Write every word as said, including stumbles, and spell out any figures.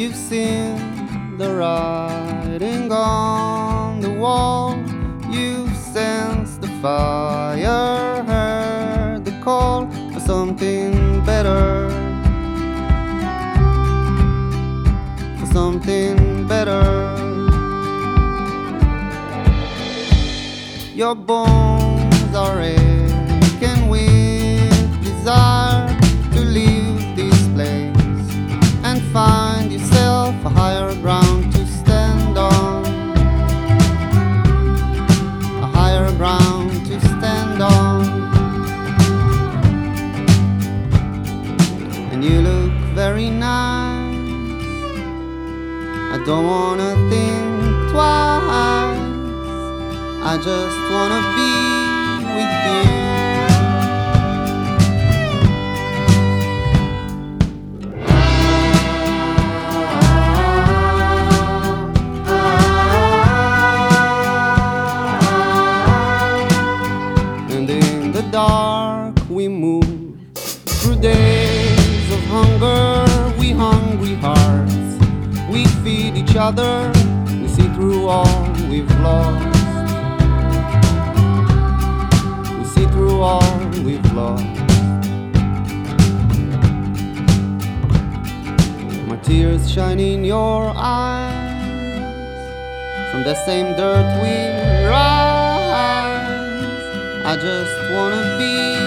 You've seen the writing on the wall. You've sensed the fire, heard the call for something better, for something better. Your bones are aching with desire to leave this place and find yourself a higher ground to stand on, a higher ground to stand on. And you look very nice, I don't wanna think twice, I just wanna be with you. And in the dark we move through days of hunger. We hungry hearts, we feed each other, we see through all we've lost. All we've lost. My tears shine in your eyes, from the same dirt we rise. I just wanna be